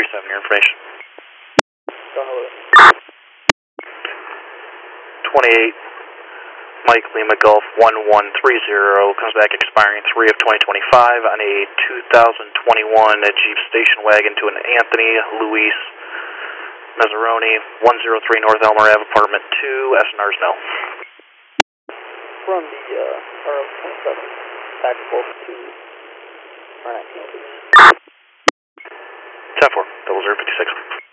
your information. Don't know what 28 Mike Lima Golf 1130 comes back expiring 3 of 2025 on a 2021 Jeep station wagon to an Anthony Luis Mazzaroni, 103 North Elmer Ave, apartment 2, SNR's no. Run the RM27 back and forth to R19, please. 10-4, 0056.